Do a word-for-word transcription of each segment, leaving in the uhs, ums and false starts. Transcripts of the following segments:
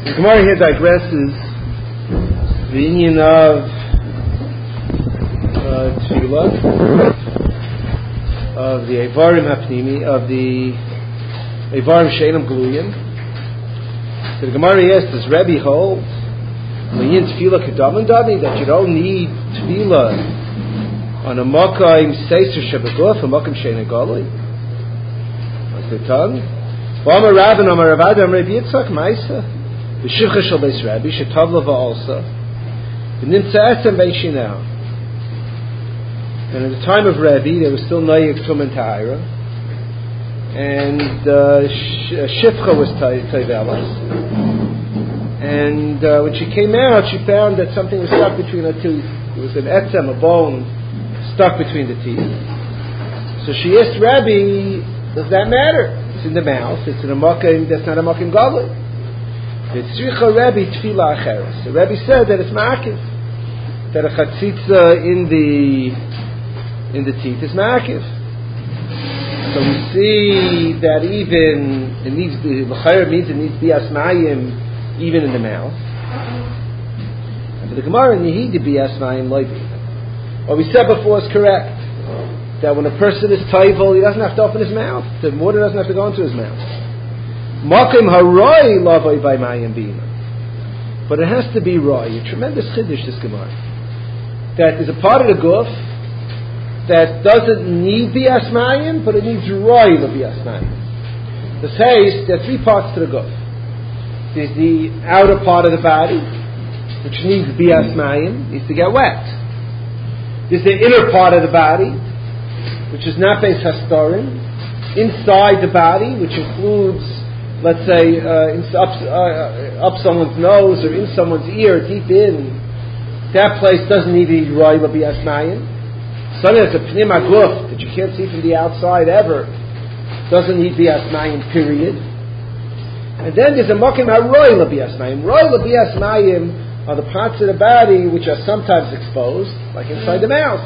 The Gemara here digresses the union of uh, Tefillah, of the Eivarim Hapnimi, of the Eivarim Sheinam Gluyim. So the Gemara asks, does Rebbe hold the union Tefillah Kedaman Dani, that you don't need Tefillah on a Makayim Seiser Shabaguf, a Makayim Sheinam Galui? What's the tongue? V'amar Rabban, Amar Ravada, Amar Rabbi Yitzchak, Maisa. The Shivcha Shal Beis Rabbi, Shetav Lava also. The Nimtza Etzem Beishinah. And at the time of Rabbi, there was still Noyeg Tum and Ta'ira. And uh, Shivcha was Taivelas. And uh, when she came out, she found that something was stuck between her teeth. It was an Etzem, a bone, stuck between the teeth. So she asked Rabbi, does that matter? It's in the mouth. It's in a Makim, that's not a Makim Gadol. The Tzricha Rebbe Tefillah Acheres. The Rebbe said that it's ma'akiv, that a chatzitza in the in the teeth is ma'akiv. So we see that even it needs l'chayr means it needs bias mayim even in the mouth. And for the Gemara, nihid bias mayim loibi. What we said before is correct. That when a person is tayvol, he doesn't have to open his mouth. The water doesn't have to go into his mouth. Makim haroi lavoi by mayim bina, but it has to be roi. A tremendous chiddush this Gemara. That is a part of the guf that doesn't need bias mayim, but it needs roi bias mayim. The says there are three parts to the guf. There's the outer part of the body, which needs bias mayim, needs to get wet. There's the inner part of the body, which is not beis hastorim, inside the body, which includes, let's say, uh, in, up, uh, up someone's nose or in someone's ear, deep in, that place doesn't need to be roi l'bias mayim. Something that's a pnim haguf that you can't see from the outside ever doesn't need bias mayim, period. And then there's a makim haroi l'bias mayim. Roi l'bias mayim are the parts of the body which are sometimes exposed, like inside the mouth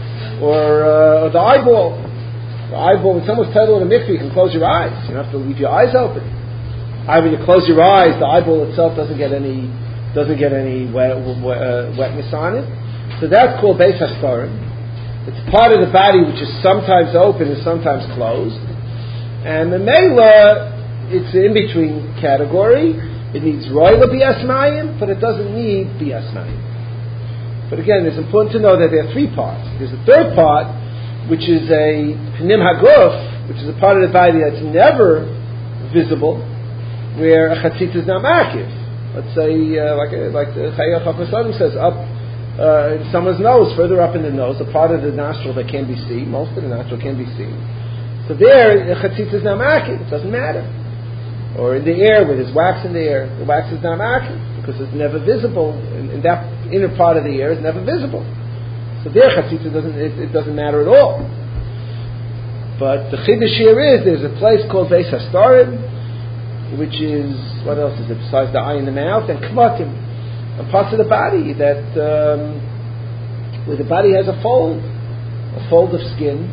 or, uh, or the eyeball. The eyeball, when someone's titled in a mikveh, you can close your eyes. You don't have to leave your eyes open. I when you close your eyes, the eyeball itself doesn't get any doesn't get any wet, uh, wetness on it. So that's called beis hastorim. It's part of the body which is sometimes open and sometimes closed. And the meila, it's an in-between category. It needs roi l'bias mayim, but it doesn't need bias mayim. But again, it's important to know that there are three parts. There's a third part, which is a pnim haguf, which is a part of the body that's never visible, where a chatzitz is not ma'akiv. Let's say, uh, like uh, like the Chayach HaKosadim says, up uh, in someone's nose, further up in the nose, a part of the nostril that can be seen, most of the nostril can be seen. So there, a chatzitz is not ma'akiv, it doesn't matter. Or in the air, where there's wax in the air, the wax is not ma'akiv, because it's never visible, and, and that inner part of the air is never visible. So there, chatzitz doesn't, it, it doesn't matter at all. But the chiddush here is, there's a place called beis hastorim, which is, what else is it besides the eye and the mouth, and kmatim, and parts of the body that, um, where the body has a fold, a fold of skin,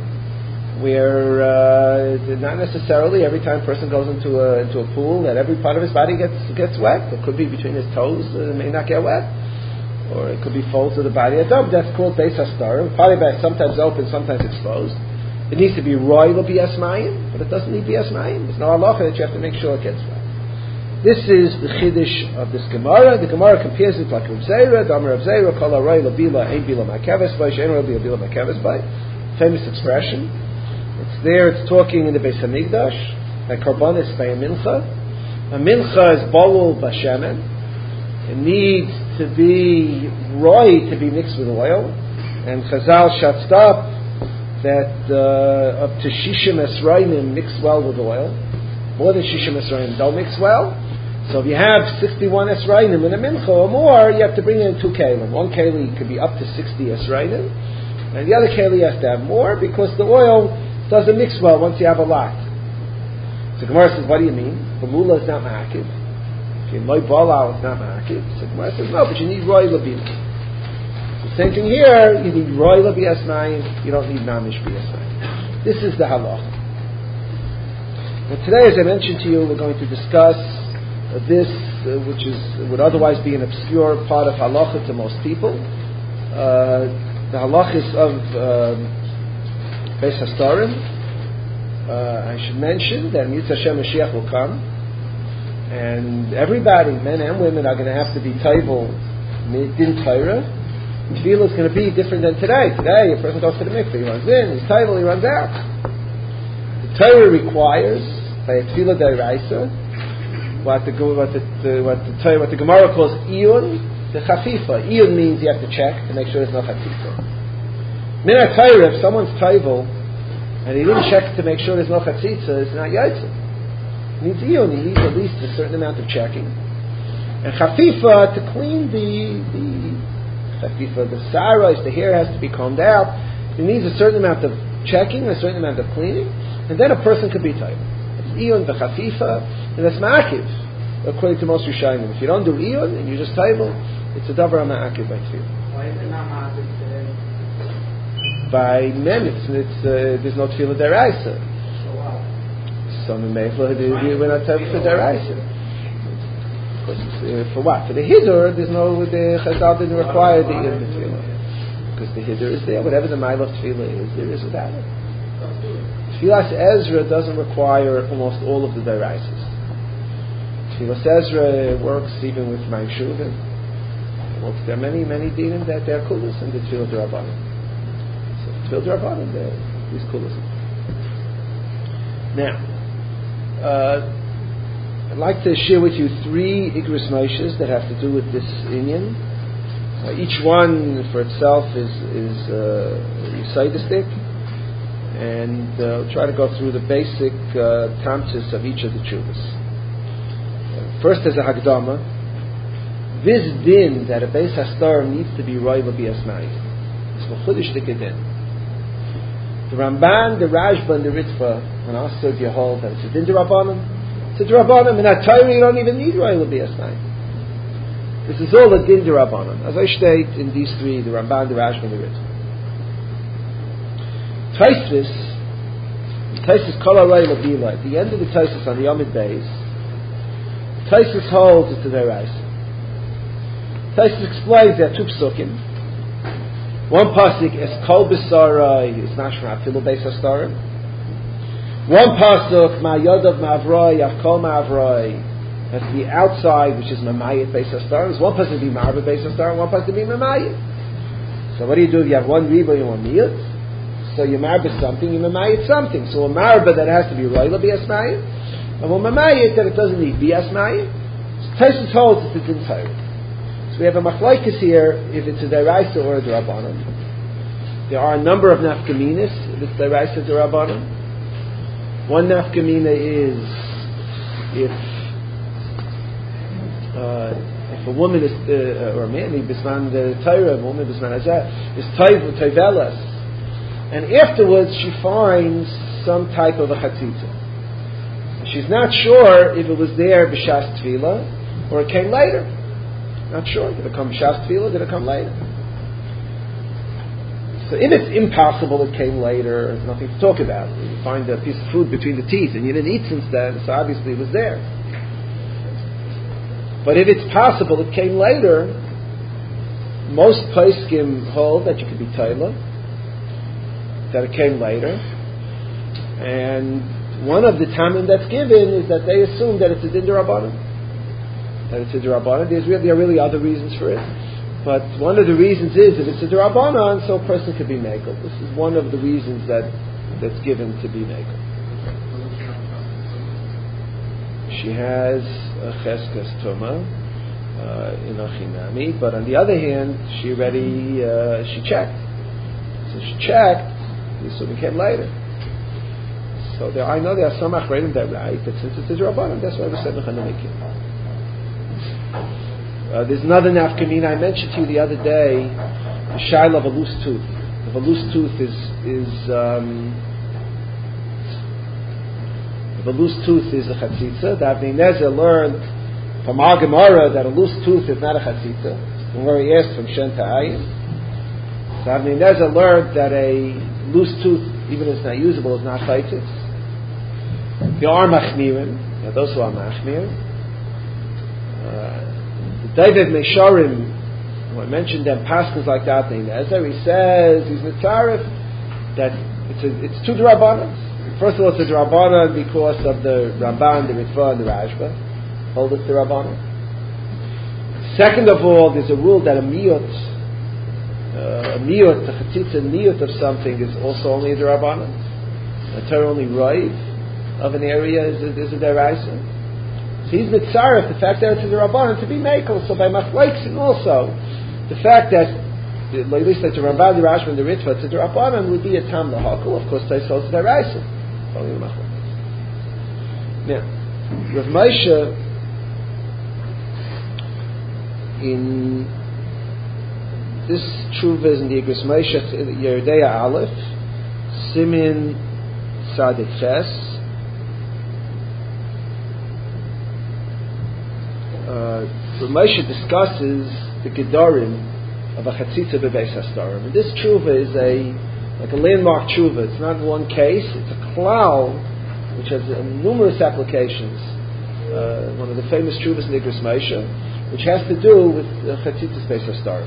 where uh, not necessarily every time a person goes into a, into a pool that every part of his body gets gets wet. It could be between his toes, uh, it may not get wet. Or it could be folds of the body. That's called beis hastorim. Body bag sometimes open, sometimes exposed. It needs to be roi l'bias mayim, but it doesn't need bias mayim. There's no halacha that you have to make sure it gets wet. This is the chiddush of this Gemara. The Gemara compares it like Rav Zera, Damar Rav Zera, Kol haroi l'bila ein bila ma'keves bay, she'en roi bila ma'keves bay. Famous expression. It's there. It's talking in the Beis Hamikdash. That karbanis by a mincha. A mincha is bolul b'shemen. It needs to be roi, to be mixed with oil. And Chazal shuts up that uh, up to shishim esrainim mix well with oil. More than shishim esrainim don't mix well. So if you have sixty-one esrainim in a mincha or more, you have to bring in two kelim. One keli could be up to sixty esrainim, and the other keli has to have more because the oil doesn't mix well once you have a lot. So Gemara says, what do you mean? The lula is not ma'akiv. If you loy balal, it's not ma'akiv. So Gemara says, no, but you need roi l'bina. The same thing here, you need roi l'bias mayim, you don't need mamish bias mayim. This is the halacha. And today, as I mentioned to you, we're going to discuss uh, this, uh, which is would otherwise be an obscure part of halacha to most people. Uh, the halachis of uh, Beis Hastarim. Uh, I should mention that Yitzhak Hashem Mashiach will come, and everybody, men and women, are going to have to be taival din Torah. Tefillah is going to be different than today. Today, a person goes to the mikveh, he runs in, he's taival, he runs out. The Torah requires by a tefillah d'oraisa what the what the, the what the Torah, what the Gemara calls iyun, the chafifa. Iyun means you have to check to make sure there's no chafifa. Min ha-Torah, if someone's taival and he didn't check to make sure there's no chatzitza, it's not yaitza. He needs iyun. He needs at least a certain amount of checking. And chafifa, to clean the the chafifa, the sarais, the hair has to be combed out. It needs a certain amount of checking, a certain amount of cleaning, and then a person could be taival. It's iyun v'chafifa, and that's ma'akiv, according to most Rishonim. If you don't do iyun and you just taival, it's a davar ma'akiv by tefillah. Why is it not ma'akiv today? By men, it's, it's, uh, there's no tefillah d'oraisa. So what? Some in Meifel, we're not tefillah for d'oraisa. Uh, for what? For the Hidur, there's no, the Chazal didn't require the Iyun Tefillah. Because the Hidur is there, whatever the Ma'il of Tefillah is, there is without it. Tefillas Ezra doesn't require almost all of the Daraisas. Tefillas Ezra works even with Ma'im Shuvin. There are many, many dinim that they're kulas and the Tefillah D'Rabbanan. So Tefillah D'Rabbanan, these kulas. Now, uh, I'd like to share with you three Igros Moshes that have to do with this inyan. Uh, each one for itself is is uh, recitistic, and uh, we'll try to go through the basic uh, tamtis of each of the tshuvas. Uh, first, as a Hagdama, this din that a Beis Hastar needs to be roy b'bias mayim. It's v'chudish d'kedin. The Ramban, the Rashba, and the Ritva, and also you hold that it's a din d'Rabbanan. It's a d'Rabbanan, and at Torah you don't even need roy b'bias mayim. This is all a din d'Rabbanan. As I state in these three, the Ramban, the Rashba, and the Ritva. Taisvis, Taisvis kol haroy l'bila. At the end of the Taisvis on the Yomid Beis, Taisvis holds it's a d'oraisa. Taisvis explains there are two psukim. One pasuk is kol b'sarai is mashma afilu beis hastarim. One pasuk ma yodav ma'avroi yachkol ma'avroi has to be outside, which is mamayit beis hastarim. One pasuk to be marba beis hastarim. One pasuk to be mamayit. So what do you do if you have one riba and one miyut? So you marba something, you mamayit something. So a marba that has to be roila bias mayim, and one mamayit that it doesn't need bias mayim. So Taisus holds it's a din Torah. So we have a machlokes here if it's a deraisa or a d'Rabbanan. There are a number of nafkaminas if it's deraisa or d'Rabbanan. One nafkamina is if uh, if a woman is uh, or a man bisman the Torah, a woman bisman azah is toivelas, and afterwards she finds some type of a chatzitza. She's not sure if it was there b'shas tefillah or it came later. Not sure. Did it come Shas Tefillah? Did it come later? So if it's impossible it came later, there's nothing to talk about. You find a piece of food between the teeth and you didn't eat since then, so obviously it was there. But if it's possible it came later, most poskim hold that you could be Taila, that it came later. And one of the tamim that's given is that they assume that it's a din d'Rabbanan. That it's a d'Rabbanan. There's really, there are really other reasons for it. But one of the reasons is that it's a d'Rabbanan, so a person could be megal. This is one of the reasons that that's given to be megal. She has a cheskas tuma uh, in a chinami, but on the other hand, she already, uh, she checked. So she checked, so it came later. So there, I know there are some achreidim that right, that since it's a d'Rabbanan, that's why we said mechanamikim. Uh, there's another nafkamina I mentioned to you the other day, the shaila of a loose tooth. If a loose tooth is is um, if a loose tooth is a chatzitza, the Avnei Nezer learned from our Gemara that a loose tooth is not a chatzitza. When he asked from Shen Ta'ayin, so Avnei Nezer learned that a loose tooth, even if it's not usable, is not chaytis. There are machmirim, those who are machmir. David Mesharim, I mentioned them pastors like that thing. Ezer, he says he's mitzaref that it's a, it's two drabanan. First of all, it's a drabanan because of the Ramban, the Ritva, and the Rashba. Hold it to rabbanan. Second of all, there's a rule that a miyut, uh, a miyut, the chatzitza miyut of something is also only a drabanan. A Torah only rive of an area is a, is a deraisa. So he's mitzaref the fact that it's a drabanan to be makel. So by machleksin also, the fact that at least like the Ramban, the Rashba, and the Ritva, it's a drabanan would be a tam lahakol. Of course, they sold to deraisa. Only the machleksin. Now, Rav Moshe, in this tshuva is in the Igros Moshe Yeridei Aleph, Simin Sadik Ches. Uh, Moshe discusses the Gedarim of a Chatzitza Bebeis Hastarim. And this tshuva is a like a landmark tshuva. It's not one case. It's a klal which has uh, numerous applications. Uh, one of the famous tshuvas in the Igros Moshe, which has to do with Chatzitzas Beis Hastarim.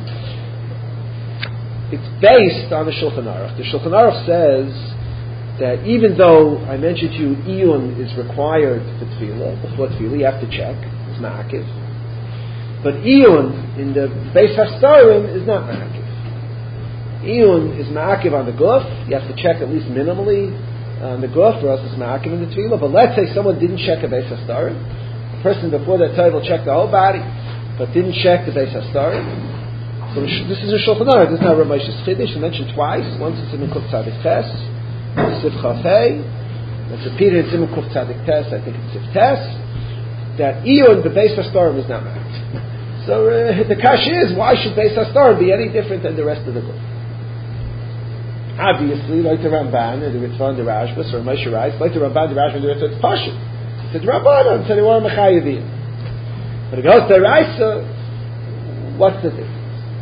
It's based on the Shulchan Aruch. The Shulchan Aruch says that even though I mentioned to you Iyun is required for Tefillah, before Tefillah you have to check, it's Ma'akiv. But Iyun in the Beis Hastarim is not Ma'akiv. Iyun is Ma'akiv on the Guf, you have to check at least minimally on the Guf, or else it's Ma'akiv in the Tefillah. But let's say someone didn't check a Beis Hastarim, the person before that table checked the whole body, but didn't check the Beis Hastarim. So this is a Shulchan Aruch. This is not Rav Moshe's Chiddush. It's mentioned twice. Once it's in Kuf Tzadik Tes, Sif Chaf Hey. It's repeated in Kuf Tzadik Tes. I think it's Sif Tes. That Iyun the Beis Hastarim is not marked. So uh, the kash is, why should Beis Hastarim be any different than the rest of the group? Obviously, like the Ramban and the Ritva and the Rashba, so Rav Moshe writes, like the Ramban, the Rashba, and the Ritva, it's Pashut. It's a Rabbanan, so they were Mechayivim. But it goes to Raisa, what's the difference?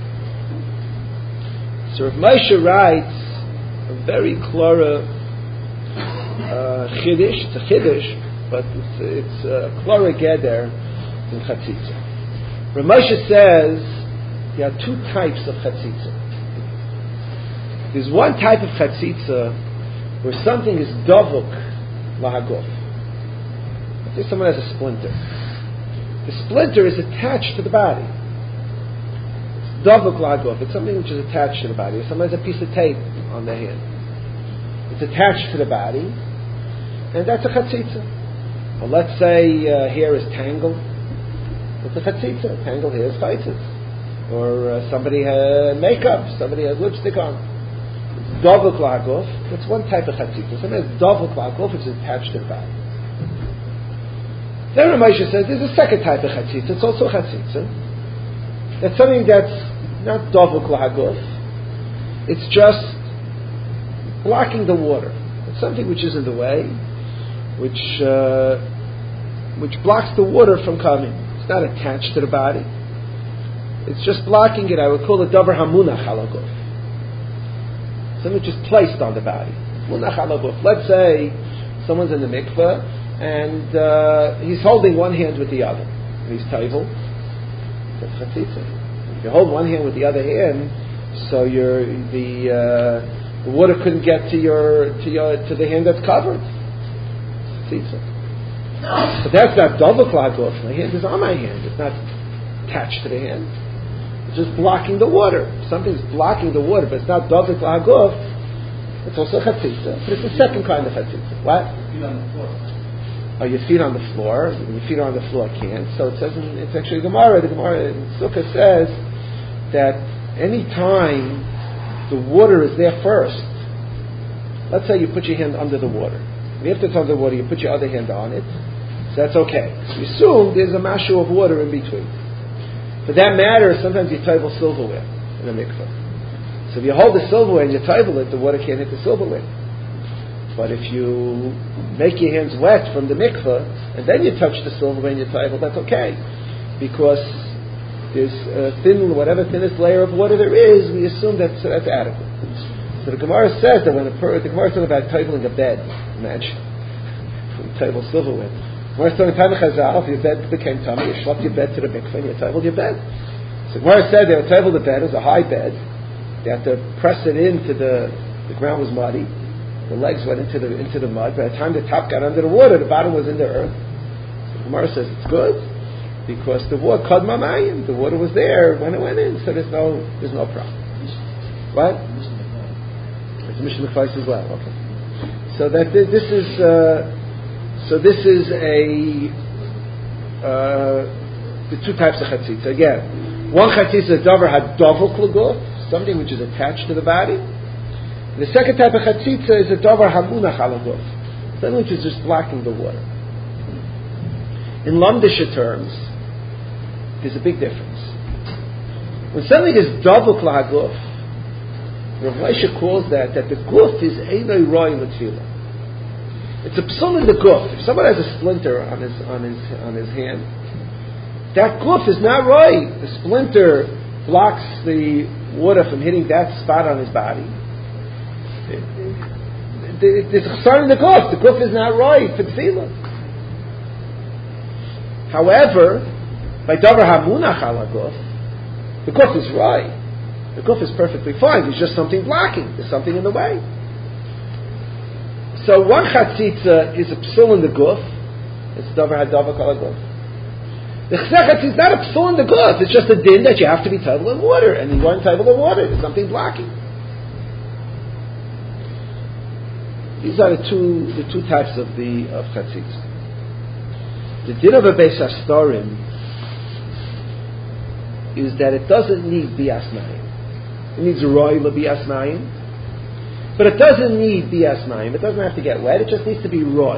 So Rav Moshe writes a very clara uh, chiddush. It's a chiddush, but it's it's a clara geder in chatzitza. Rav Moshe says there are two types of chatzitza. There's one type of chatzitza where something is davuk lahaguf. Let's say someone has a splinter. The splinter is attached to the body. Davuk lahaguf. It's something which is attached to the body. Someone has a piece of tape on their hand. It's attached to the body, and that's a chatzitza. Well, let's say uh, hair is tangled. It's a chatzitza. Tangled hair is chaitzitz. Or uh, somebody has makeup. Somebody has lipstick on. It's davuk lahaguf. That's one type of chatzitza. Something has davuk lahaguf, which is attached to the body. Then Rav Moshe says there's a second type of chatzitza. It's also chatzitza. That's something that's not davuk lahaguf. It's just blocking the water. It's something which is in the way, which uh, which blocks the water from coming. It's not attached to the body. It's just blocking it. I would call it davar hamunach halaguf. Something which is placed on the body. Munach halaguf. Let's say someone's in the mikveh and uh, he's holding one hand with the other. And he's taivel. That's chatzitza. If you hold one hand with the other hand, so you're, the uh, the water couldn't get to your to your to the hand that's covered. Chatzitza. But that's not davuk lahaguf. My hand is on my hand. It's not attached to the hand. It's just blocking the water. Something's blocking the water, but it's not davuk lahaguf. It's also chatzitza. But it's the second kind of chatzitza. What? Feet on the floor. Oh, your feet on the floor. Your feet are on the floor. I can't. So it says in, it's actually Gemara. The Gemara in Sukkah says that any time the water is there first. Let's say you put your hand under the water. If it's under the water, you put your other hand on it. So that's okay. So you assume there's a mashu of water in between. For that matter, sometimes you table silverware in a mikveh. So if you hold the silverware and you table it, the water can't hit the silverware. But if you make your hands wet from the mikveh and then you touch the silverware and you table, that's okay, because there's a thin, whatever thinnest layer of water there is, we assume that's that's adequate. So the Gemara says that when a per, the Gemara is talking about tabling a bed, imagine, from table silverware. Gemara said, if your bed became tummy, you schlepped your bed to the mikveh and you tabled your bed. So Gemara said they would table the bed. It was a high bed. They had to press it into the, the ground was muddy. The legs went into the into the mud. By the time the top got under the water, the bottom was in the earth. So Gemara says it's good because the water called mamayim. The water was there when it went in, so there's no there's no problem. What? It's Mishnah Mechais as well. Okay. So that this is uh, so this is a uh, the two types of chatzitza. Again, one chatzitza davar had dovuk l'guf, something which is attached to the body. The second type of chatzitza is a davar hamunach al haguf, something which is just blocking the water. In Lamdisha terms, there's a big difference. When something is dovuk lahaguf, Rav Moshe calls that that the guf is einoi roi l'tefillah. It's a psul in the guf. If someone has a splinter on his on his on his hand, that guf is not roi. The splinter blocks the water from hitting that spot on his body. There's a chasar in the guf. The guf is not roi for tefillah. However, by davar hamunach al haguf, the guf is roi. The guf is perfectly fine. There's just something blocking. There's something in the way. So one chatzitza is a psul in the guf. It's davar hadavak al haguf. The chesed is not a psul in the guf. It's just a din that you have to be table in water, and you weren't table in water. There's something blocking. These are the two the two types of the of chatzitza. The din of a beis hastorim is that it doesn't need bias mayim. It needs a roi l'bias mayim, but it doesn't need bias mayim. It doesn't have to get wet. It just needs to be roi.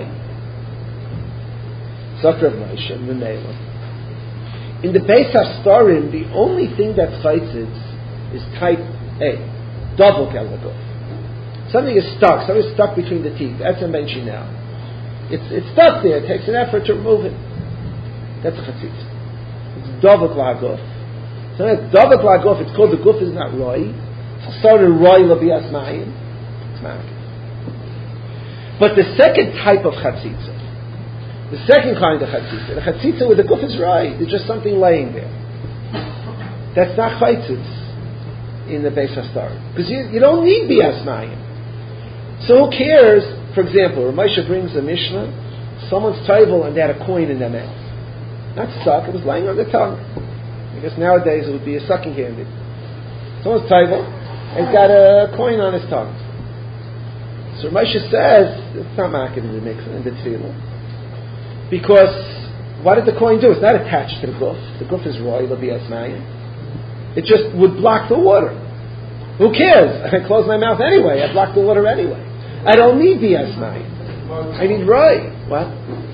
Zakar of Moshe and Memela. In the Beis Hastorim, the only thing that fights it is type A, double kelaguf. Something is stuck. Something is stuck between the teeth. That's a benchi now. It's it's stuck there. It takes an effort to remove it. That's a chatzitz. It's double kelaguf. So it's double kelaguf. It's called the guf is not roi. It's started roi l'bias mayim. It's not. But the second type of chatzitza, the second kind of chatzitza, the chatzitza where the guf is roi, there's just something laying there. That's not chaitzitz in the Beis Hastorim because you, you don't need bias mayim. So who cares? For example, Rav Moshe brings a Mishnah, someone's table and they had a coin in their mouth. Not stuck, it was laying on the tongue. I guess nowadays it would be a sucking candy. Someone's table, and he's got a coin on his tongue. So Rav Moshe says, it's not marketed in the mix, in the tefillah. Because, what did the coin do? It's not attached to the guf. The guf is roi, l'bias mayim. It just would block the water. Who cares? I close my mouth anyway. I block the water anyway. I don't need bias mayim. I need roi. What?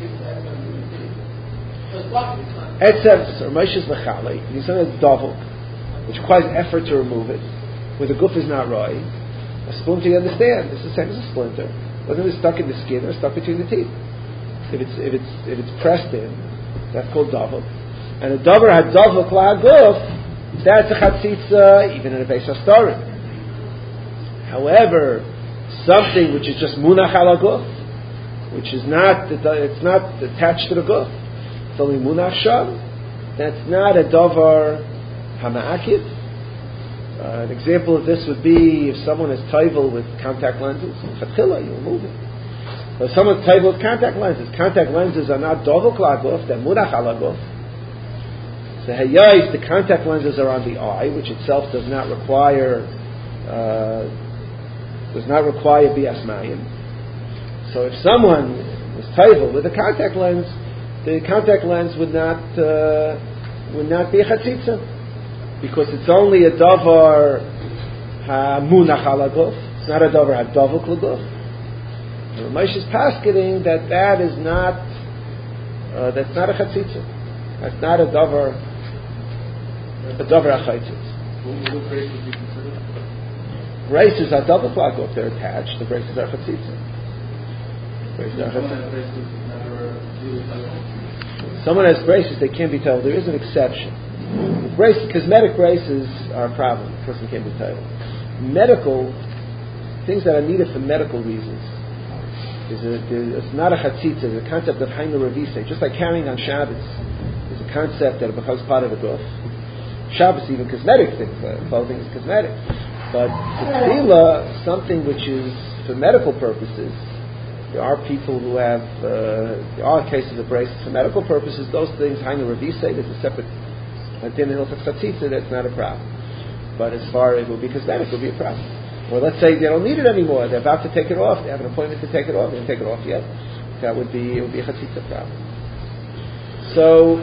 Etzem, so Moshe's mechale, and he's on a dovuk, which requires effort to remove it, where the guf is not roi. A splinter, you understand, it's the same as a splinter. Wasn't it stuck in the skin or stuck between the teeth? If it's if it's if it's pressed in, that's called dovuk. And a davar had dovuk la guf, that's a chatzitza even in a Beis Hastorim. However, something which is just munach al guf, which is not it's not attached to the guf, it's only munach sham, that's not a davar hama'akid. Uh, an example of this would be if someone is taival with contact lenses, chatchila, you remove it. But if someone's taival with contact lenses, contact lenses are not dovuk la guf, they're munach al guf. So hayayis, the contact lenses are on the eye, which itself does not require uh, does not require bias mayim. So if someone is taival with a contact lens, the contact lens would not uh, would not be a chatzitza because it's only a davar hamunach al haguf. It's not a davar hadavuk l'guf. Rav Moshe is paskening that that is not uh, that's not a chatzitza. That's not a davar a davar achatzitz. What braces would you consider? Braces are double klaguf. They're attached. The braces are chatzitza. Braces are chatzitza. Someone has braces, they can't be told. There is an exception. Braces, cosmetic braces are a problem. The person can't be told. Medical, things that are needed for medical reasons. There's a, there's, it's not a chatzitza. There's a concept of hainu revise, just like carrying on Shabbos. There's a concept that it becomes part of the guf. Shabbos, even cosmetic things, uh, clothing is cosmetic. But tefillah, something which is for medical purposes. There are people who have, uh, there are cases of braces for medical purposes. Those things, hainu revise, there's a separate din in hilchos chatzitza. That's not a problem. But as far as it will be cosmetic, it will be a problem. Or let's say they don't need it anymore. They're about to take it off. They have an appointment to take it off. They didn't take it off yet. That would be it would be a chatzitza problem. So,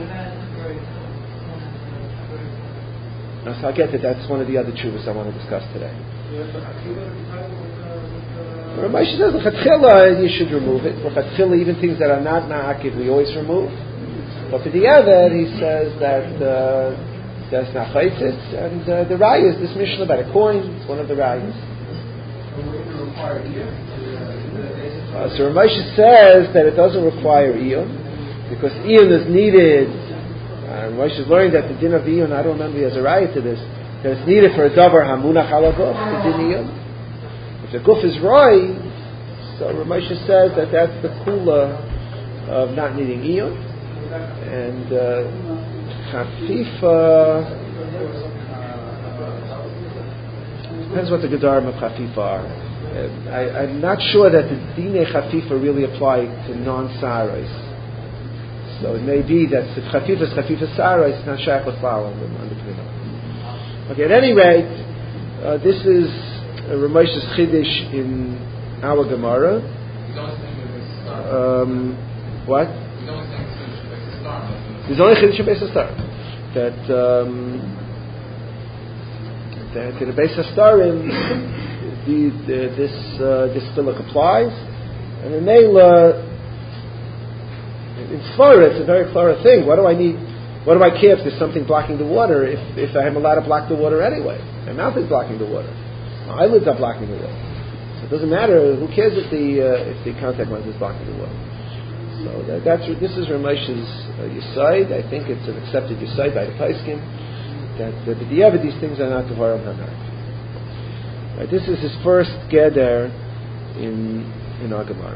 so I'll get to that. That's one of the other chuvas I want to discuss today. Ramesh says l'chatchila you should remove it. L'chatchila even things that are not na'akiv we always remove. But for the other, he says that. Uh, That's not chaytzis, and uh, the raya is this Mishnah about a coin. It's one of the rayas. Uh, so Ramesh says that it doesn't require iyun because iyun is needed. Uh, Ramesh is learning that the din of iyun, I don't remember he has a raya to this, that it's needed for a davar hamunach ala guf, the din iyun. If the guf is roy, so Ramesh says that that's the kula of not needing iyun, and. Uh, Chafifa depends what the gedarim of Chafifa are. Uh, I, I'm not sure that the Dine Chafifa really apply to non-Sarais. So it may be that if Chafifa is Chafifa Sarais, it's not Shaykh L'Fal on the Pneumo. Okay, at any rate, uh, this is Ramesh's Chiddush in our Gemara. Um, what? There's only Chiddush Beis Hastarim that um, that in the Beis Hastarim the, the, this uh, this chiluk applies, and in Neila in Svara it's a very clear thing. What do I need? What do I care if there's something blocking the water? If if I'm allowed to block the water anyway, my mouth is blocking the water, my eyelids are blocking the water. So it doesn't matter. Who cares if the uh, if the contact lens is blocking the water? So that, that's this is Ramesh's uh, Yesod. I think it's an accepted Yesod by the Paiskim that uh, the B'diavad these things are not Tevarim Hanar. Right, this is his first Geder in in our Gemara.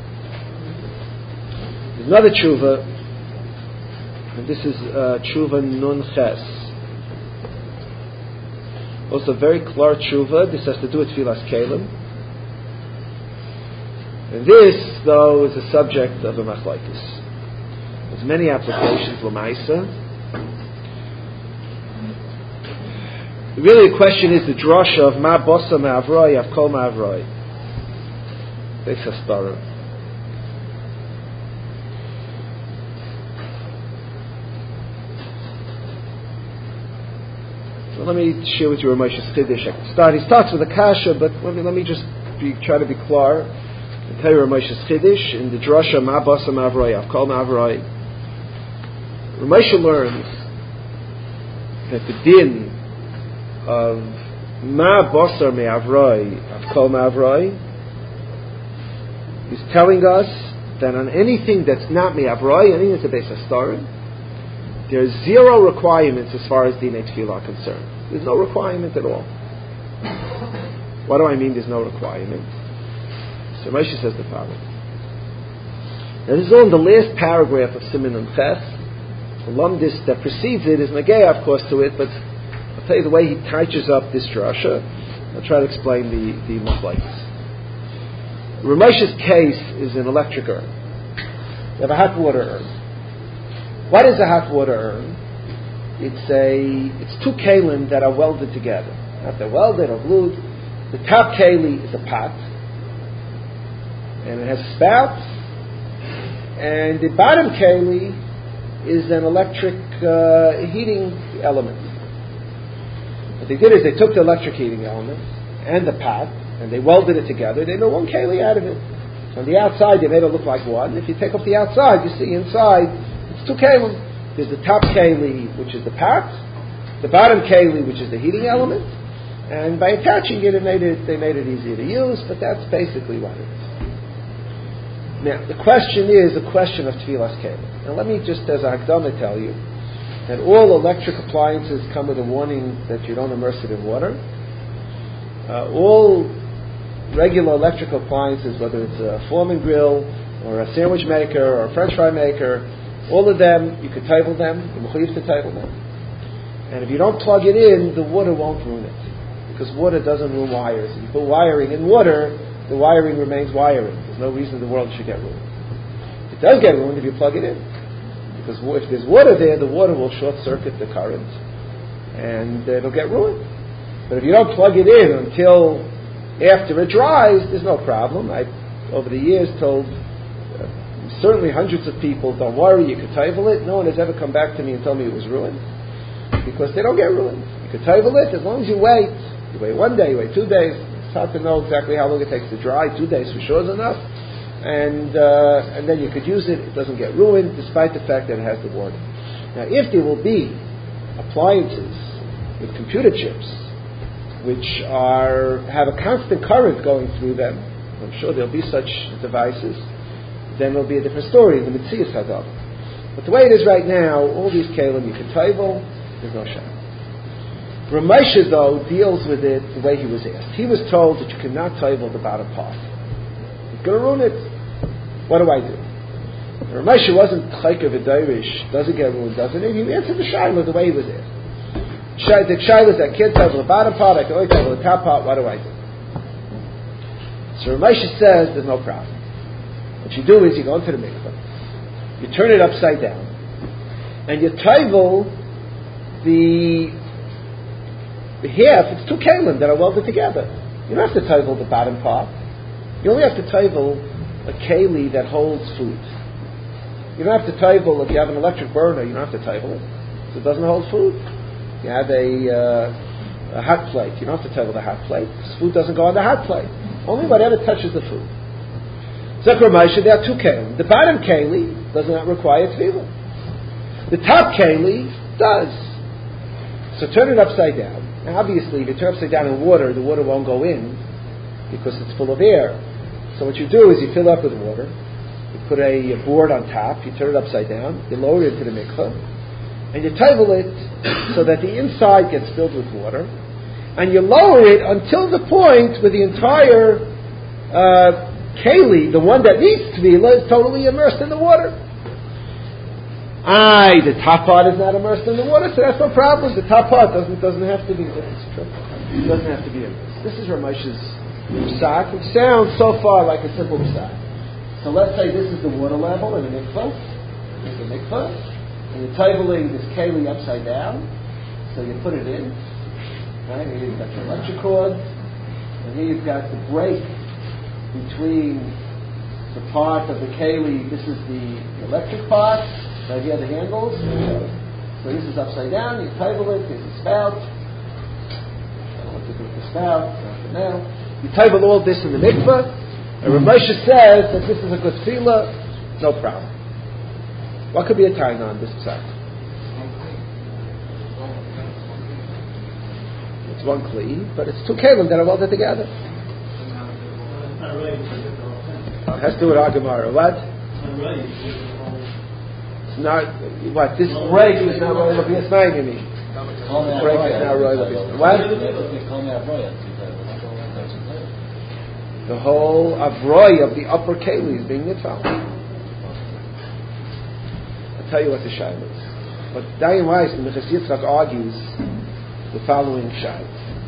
There's another tshuva, and this is uh, tshuva Nun Ches. Also very clear tshuva. This has to do with Tfilas Kelim. And this, though, is a subject of a machlokes. There's many applications, l'maisa. Really, the question is the drasha of ma bosa ma'avroi, avkol ma'avroi. Beis Hastarim. So let me share with you Ramesh's Chiddush. I can start. He starts with a kasha, but let me let me just be, try to be clear. I'll tell you Ramesh's Chiddush in the drasha ma basa ma'avroi, avkol ma'avroi. Ramesh learns that the din of ma basar me'avroi, avkol ma'avroi, is telling us that on anything that's not me'avroi, anything that's a Beis Hastarim, there's zero requirements as far as dinei tefillah are concerned. There's no requirement at all. What do I mean there's no requirement? So Moshe says the following. Now this is all in the last paragraph of Siman and Ches. The lumdis that precedes it is Nagaya, of course, to it, but I'll tell you the way he touches up this drasha. I'll try to explain the, the machlokes. Ramesh's case is an electric urn. You have a hot water urn. What is a hot water urn? It's a it's two kalim that are welded together. Not they're welded or glued. The top keli is a pot, and it has a spout, and the bottom keli is an electric uh, heating element. What they did is they took the electric heating element and the pot, and they welded it together. They made one keli out of it. So on the outside, they made it look like one. If you take off the outside, you see inside it's two kelim. There's the top keli, which is the pot, the bottom keli, which is the heating element, and by attaching it, it made it they made it easier to use. But that's basically what it is. Now, the question is a question of tefillas kelim. Now, let me just, as a hakdama, tell you that all electric appliances come with a warning that you don't immerse it in water. Uh, all regular electrical appliances, whether it's a Foreman grill or a sandwich maker or a French fry maker, all of them, you could table them, you mechuyev to table them. And if you don't plug it in, the water won't ruin it. Because water doesn't ruin wires. If you put wiring in water, the wiring remains wiring. There's no reason the world should get ruined. It does get ruined if you plug it in. Because if there's water there, the water will short-circuit the current and it'll get ruined. But if you don't plug it in until after it dries, there's no problem. I, over the years, told uh, certainly hundreds of people, don't worry, you could table it. No one has ever come back to me and told me it was ruined. Because they don't get ruined. You could table it as long as you wait. You wait one day, you wait two days. It's hard to know exactly how long it takes to dry. Two days for sure is enough. And uh, and then you could use it. It doesn't get ruined, despite the fact that it has the warning. Now, if there will be appliances with computer chips which are have a constant current going through them, I'm sure there'll be such devices, then it'll be a different story in the Metzias Hadav. But the way it is right now, all these kelim you can table, there's no shame. Ramesha, though, deals with it the way he was asked. He was told that you cannot table the bottom part. It's going to ruin it. What do I do? Ramesha wasn't chayker v'dairish, doesn't get ruined, doesn't it? He answered the shayla the way he was asked. The shayla is that can't table the bottom part, I can only table the top part, what do I do? So Ramesha says there's no problem. What you do is you go into the mikveh, you turn it upside down, and you table the the half, it's two kelim that are welded together. You don't have to table the bottom part. You only have to table a keli that holds food. You don't have to table, if you have an electric burner, you don't have to table it. So it doesn't hold food. You have a, uh, a hot plate. You don't have to table the hot plate. Because food doesn't go on the hot plate. Only whatever touches the food. Zekra Maisha, there are two kelim. The bottom keli does not require tefillah. The top keli does. So turn it upside down. Now obviously, if you turn upside down in water, the water won't go in because it's full of air. So what you do is you fill it up with water, you put a, a board on top, you turn it upside down, you lower it into the mikveh, and you table it so that the inside gets filled with water, and you lower it until the point where the entire uh, keli, the one that needs to be, is totally immersed in the water. Aye, the top part is not immersed in the water, so that's no problem. The top part doesn't doesn't have to be. It doesn't have to be immersed. This is Ramesh's psak, which sounds so far like a simple psak. So let's say this is the water level in a mikveh. It's a mikveh, and you're tabling this keli upside down. So you put it in. Right here you've got your electric cord, and here you've got the break between the part of the keli. This is the electric part. Right here, the handles. So this is upside down. You table it. Here's the spout. I don't want to put the spout. Now you table all this in the mikveh. And Ramesha says that this is a good tefillah. No problem. What could be a time on this psak? It's one kli, but it's two kelim that are welded together. It has to do with our Gemara. What? Not what this break is not roy l'biyas nine. You mean break is not roy l'biyas nine. What? The whole avroy of the upper keli is being nitfal. I'll tell you what the shaila is. But Dayan Weiss, the Minchas Yitzchak argues the following shaila.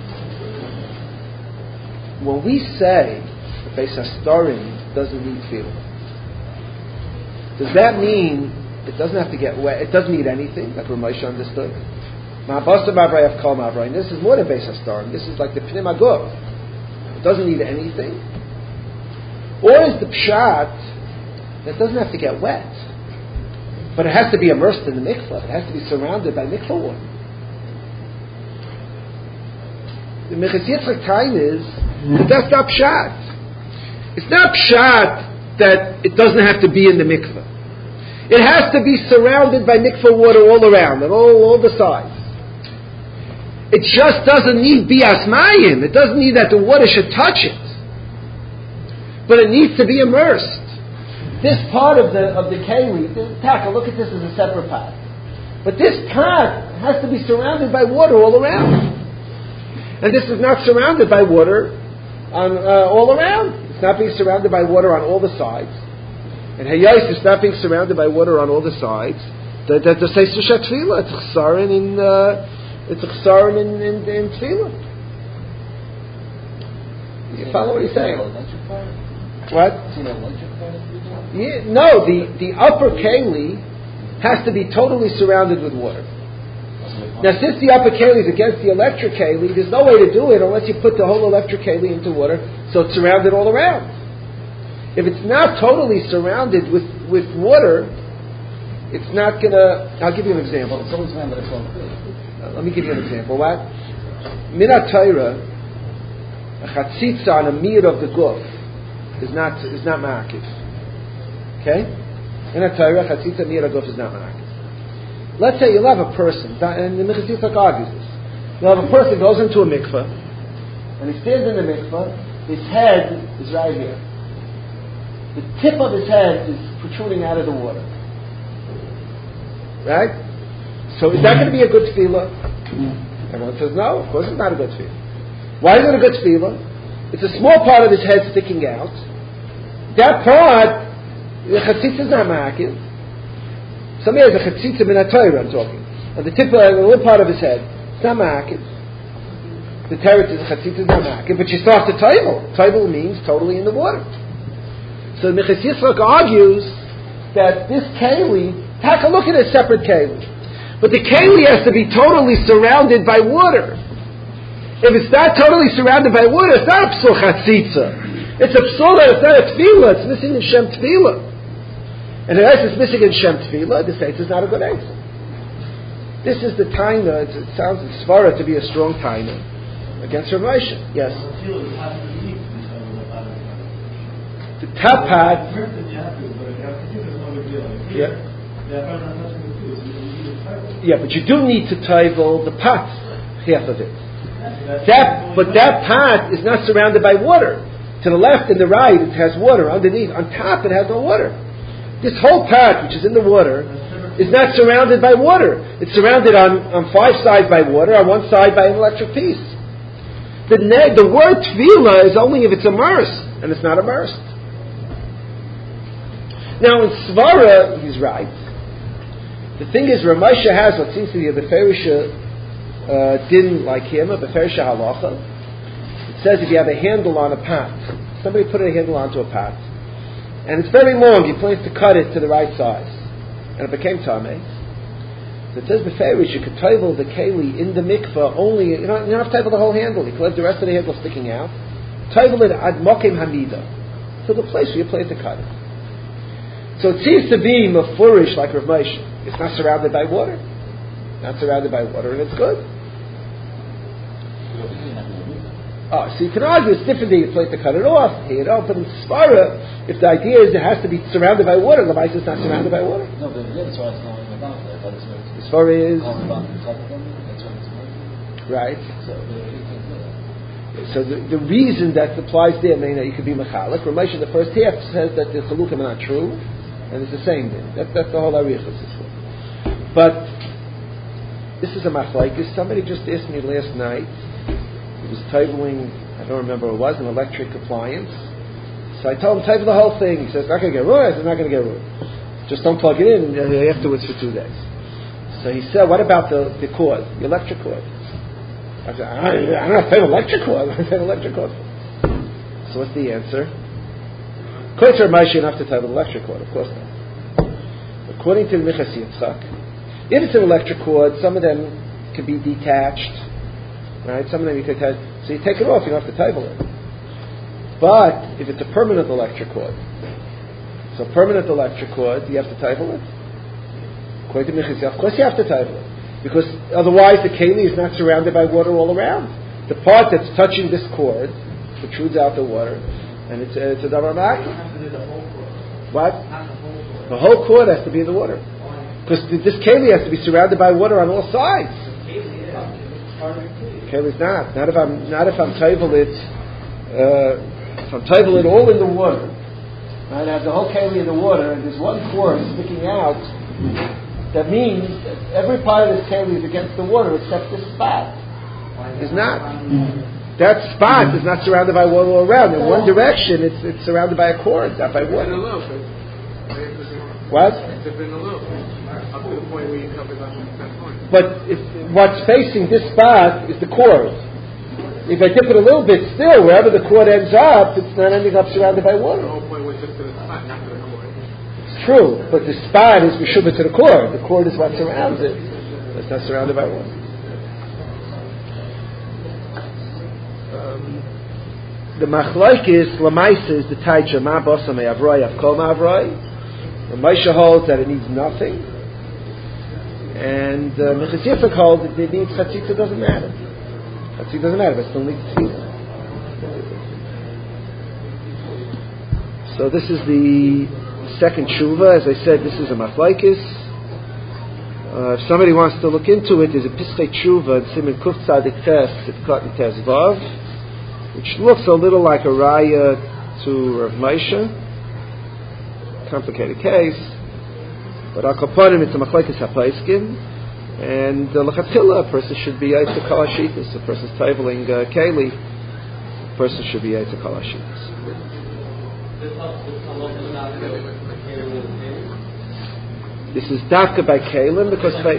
When we say the Beis Hastorim doesn't need tefillah, does that mean it doesn't have to get wet? It doesn't need anything, like Ramesha understood. Ma'abasa ma'avrei avkol ma'avrei. This is more than Beis Hastorim. This is like the Pnim Agov. It doesn't need anything. Or is the pshat that doesn't have to get wet, but it has to be immersed in the mikveh. It has to be surrounded by mikveh water. The Minchas Yitzchak time is that that's not pshat. It's not pshat that it doesn't have to be in the mikveh. It has to be surrounded by mikveh water all around, on all, all the sides. It just doesn't need bias mayim. It doesn't need that the water should touch it. But it needs to be immersed. This part of the of the keli, taka, look at this as a separate pot. But this pot has to be surrounded by water all around. And this is not surrounded by water on uh, all around. It's not being surrounded by water on all the sides. And Hayais is not being surrounded by water on all the sides. The the the Seis Rishat Tefillah, it's chsaron in uh, it's chsaron in in, in Tefillah. You follow what he's saying? What? Yeah, no, the, the upper keli has to be totally surrounded with water. Now, since the upper keli is against the electric keli, there's no way to do it unless you put the whole electric keli into water, so it's surrounded all around. If it's not totally surrounded with, with water, it's not gonna. I'll give you an example. Well, it's always around, but it's all clear. Uh, let me give you an example. What? Minat Torah, a chatzitza on a mir of the guf is not is not ma'akiv. Okay? Minat Torah, chatzitza mir of the guf is not ma'akiv. Let's say you'll have a person, and the Minchas Yitzchak argues this. You'll have a person goes into a mikveh, and he stands in the mikveh. His head is right here. The tip of his head is protruding out of the water. Right? So is that going to be a good tefillah? Everyone says no. Of course, it's not a good tefillah. Why is it a good tefillah? It's a small part of his head sticking out. That part, the chatzitza is not ma'akiv. Somebody has a chatzitza min ha-Torah, I'm talking. On the tip of the little part of his head, it's not ma'akiv. The teretz is a chatzitza is not ma'akiv, but you start to toivel. Toivel means totally in the water. So the Minchas Yitzchak argues that this keli, take a look at a separate keli. But the keli has to be totally surrounded by water. If it's not totally surrounded by water, it's not a psul chatzitza. It's a psul that it's not a tefillah, it's missing in Shem tefillah. And unless it's missing in Shem tefillah, this answer is not a good answer. This is the taina, it sounds in Svara to be a strong taina against Rav Moshe. Yes? The top part. Yeah. Yeah, but you do need to toivel the pot, half of it. That, but that pot is not surrounded by water. To the left and the right, it has water. Underneath, on top, it has no water. This whole pot, which is in the water, is not surrounded by water. It's surrounded on, on five sides by water, on one side by an electric piece. The ne- the word tefillah is only if it's immersed, and it's not immersed. Now in Svara, he's right. The thing is, Rav Moshe has what seems to be a Beferisha uh, din like him, a Beferisha halacha. It says if you have a handle on a pot, somebody put a handle onto a pot, and it's very long, he plans to cut it to the right size, and it became tamei. So it says Beferish, you could toivel the keli in the mikveh only, you don't, you don't have to toivel the whole handle, you could let the rest of the handle sticking out. Toivel it ad mokim hamida, to the place where you plan to cut it. So it seems to be mafurish like Rav Moshe. It's not surrounded by water. Not surrounded by water, and it's good. Oh, so you can argue it's different that you plan to cut it off, you know, but in Svara, if the idea is it has to be surrounded by water, the mice is not surrounded by water. No, but yeah, that's why it's not in the mouth. As far as... Right. So the, the reason that applies there, meaning that you could be mechalik. Rav Moshe, the first half says that the chalukim are not true, and it's the same thing. That, that's the whole arichas is for. But this is a machlekes. Somebody just asked me last night. He was toiveling, I don't remember what it was, an electric appliance. So I told him, toivel the whole thing. He says, not going to get ruined. I said, not going to get ruined. Just don't plug it in afterwards for two days. So he said, what about the, the cord, the electric cord? I said, I don't, I don't have to have electric cord. I have electric cord. So what's the answer? According to Rav Moshe, you don't have to have an electric cord. Of course not. According to the Minchas Yitzchak, if it's an electric cord, some of them can be detached. Right? Some of them you could have, so you take it off, you don't have to toivel it. But if it's a permanent electric cord, so permanent electric cord, do you have to toivel it? According to Minchas Yitzchak, of course you have to toivel it. Because otherwise the keli is not surrounded by water all around. The part that's touching this cord protrudes out the water, and it's, uh, it's a davar ma'akiv. What? The whole cord has to be in the water. Because this keli has to be surrounded by water on all sides. Keli's not. Not if I'm not if I'm toivel it. Uh, if I'm toivel it all in the water, right? I have the whole keli in the water, and there's one cord sticking out. That means that every part of this keli is against the water except this spot. It's not. That spot is not surrounded by water all around. In one direction, it's it's surrounded by a cord, not by water. What? Up to the point where you cover that point. But if, what's facing this spot is the cord. If I dip it a little bit still, wherever the cord ends up, it's not ending up surrounded by water. The whole point was just to the spot, not to the cord. It's true, but the spot is meshubah to the cord. The cord is what surrounds it. It's not surrounded by water. Um, the machlokes lamaisa is the taitcha ma basa me avroi avkol ma avroi. The Moshe holds that it needs nothing, and uh, Mechas Yifek holds that it needs chatzitza. Doesn't matter. Chatzitza doesn't matter, but it still needs tefillah. So this is the second tshuva. As I said, this is a machlokes. Uh, if somebody wants to look into it, there's a Pischei Tshuva in Siman Kuf Tzadik Tes Sifkat Tes Vav, which looks a little like a raya to Rav Moshe. Complicated case, but Al Kaponim it's a machlokes hapaiskim, and uh, lechatchila a person should be yaitz kol hashitas. A person's tabling uh, keli, a person should be yaitz kol hashitas. This is dafka by kalim because by,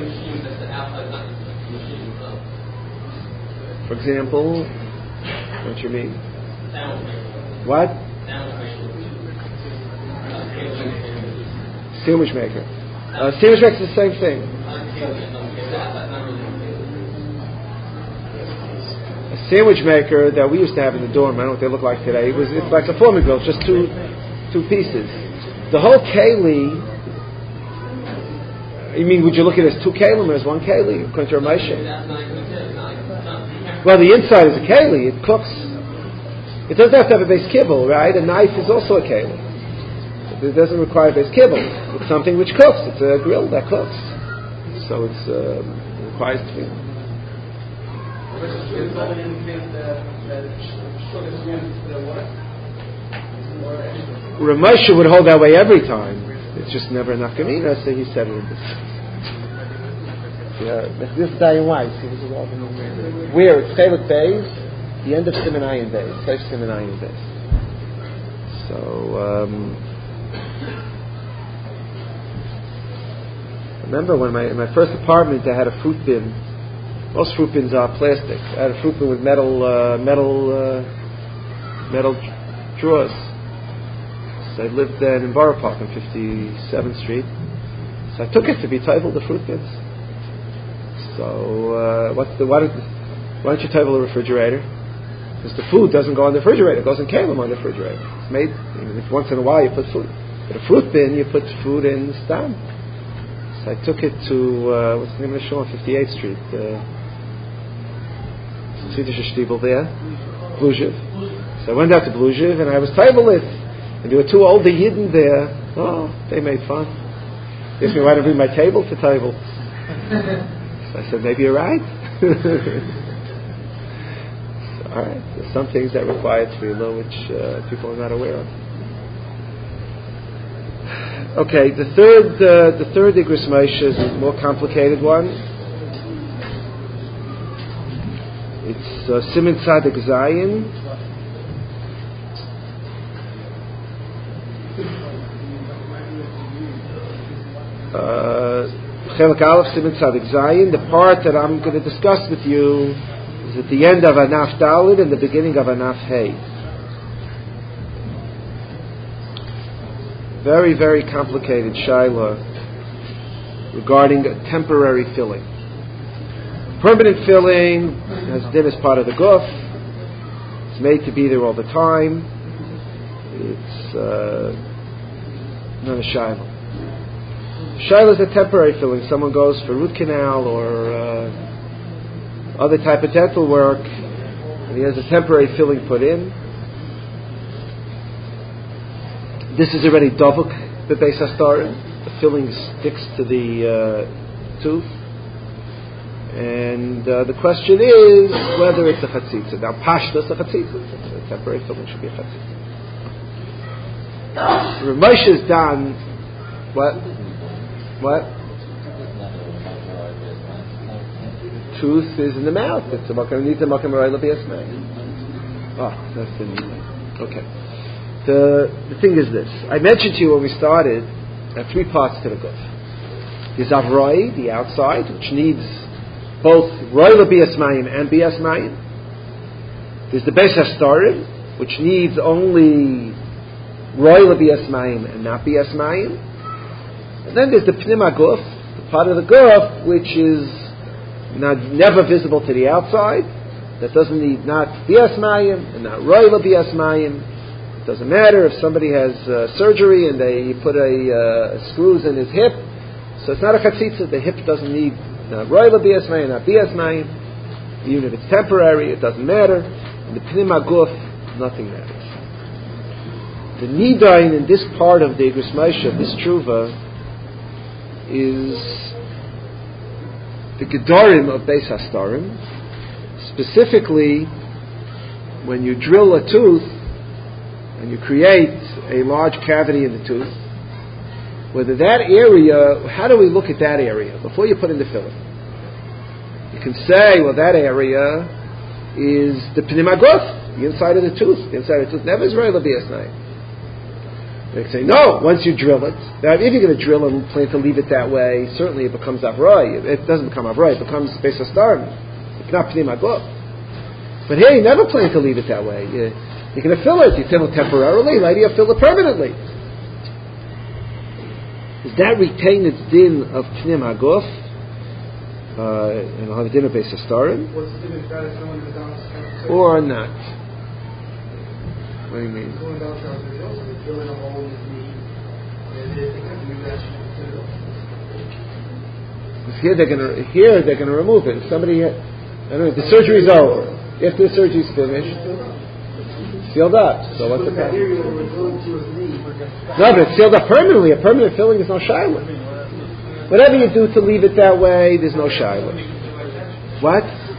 for example, what do you mean? What? Sandwich maker. Uh, sandwich maker is the same thing. A sandwich maker that we used to have in the dorm, I don't know what they look like today. It was it's like a forming grill, just two two pieces. The whole keli. You mean, would you look at it as two kelim or as one keli? According to Ramesha. Well, the inside is a keli. It cooks. It doesn't have to have a base kibble, right? A knife is also a keli. It doesn't require a base kibble. It's something which cooks. It's a grill that cooks. So it's, uh, it requires tefillah. Ramesha would hold that way every time. It's just never enough kamina, so he said it in this. Yeah, this is Dayan Weiss. Where it's Chelik Beis, the end of Siman Ayin Beis, Seif Siman Ayin Beis. So, um, I remember when my in my first apartment I had a fruit bin. Most fruit bins are plastic. I had a fruit bin with metal, uh, metal, uh, metal drawers. So I lived then in Borough Park on fifty-seventh Street. So I took it to be titled the fruit bins. So uh, what's the why, did, why don't you title the refrigerator? Because the food doesn't go on the refrigerator; it goes in kalim on the refrigerator. It's made. Even if once in a while you put food, but a fruit bin you put food in stam. So I took it to uh, what's the name of the show on fifty-eighth Street? Uh, Swedish Stiebel there, Blujiv. So I went out to Blujiv and I was titled it. And there were two older Yidden there. Oh, they made fun. They asked me why to bring my table to table. So I said, maybe you're right. So, all right. There's some things that require tefillah which uh, people are not aware of. Okay, the third, uh, the third Igros Moshe is a more complicated one. It's uh, Siman Tzadik Zayin. Chelik Aleph Siman Tzadik Zayin. The part that I'm going to discuss with you is at the end of Anaf Dalid and the beginning of Anaf Hey. Very, very complicated shaila regarding a temporary filling. Permanent filling has din as part of the guf. It's made to be there all the time. It's uh, not a shaila. Shaila is a temporary filling. Someone goes for root canal or uh, other type of dental work, and he has a temporary filling put in. This is already dovuk, the beis hastarim. The filling sticks to the uh, tooth. And uh, the question is whether it's a chatzitza. Now, pashtas a chatzitza. A temporary filling should be a chatzitza. Rav Moshe is done. What? What? Tooth is in the mouth. It's a makam. It needs a makam aray l'biyasmei. Oh, that's the new thing. Okay. The the thing is this. I mentioned to you when we started, there are three parts to the guf. There's Avroi, the outside, which needs both Roila Bias Mayim and Bias Mayim. There's the Beis HaStarim, which needs only Roila Bias Mayim and not Bias Mayim. And then there's the Pnim HaGuf, the part of the guf which is not, never visible to the outside, that doesn't need not Bias Mayim and not Roila Bias Mayim. It doesn't matter if somebody has uh, surgery and they put a uh, screws in his hip, so it's not a chatzitza. The hip doesn't need not Roila Bias Mayim, not Bias Mayim. Even if it's temporary, it doesn't matter. In the Pnim HaGuf, nothing matters. The nidain in this part of the Igros Moshe, this tshuva, is the gedarim of Beis HaStarim. Specifically, when you drill a tooth and you create a large cavity in the tooth, whether that area, how do we look at that area before you put in the filler? You can say, well, that area is the Pnim HaGuf, the inside of the tooth. The inside of the tooth never is Roila Bias Mayim. They say, no, once you drill it, now if you're going to drill and plan to leave it that way, certainly it becomes Avroi. It doesn't become Avroi, it becomes Beis HaStarim. It's not Pnim HaGuf. But here you never plan to leave it that way. You, you're going to fill it. You fill it temporarily, later you fill it permanently. Does that retain its din of Pnim HaGuf? Uh, and I'll have a din of Beis HaStarim? What's the difference about if someone is on the Or not? What do you mean? Going down to the drilling a hole in his knee, and they think I can do that. Here they're going to here they're going to remove it. If somebody, I don't know, the surgery's over. If the surgery's finished, sealed up. So what's the problem? No, but it's sealed up permanently. A permanent filling is no shiloh. Whatever you do to leave it that way, there's no shiloh. What?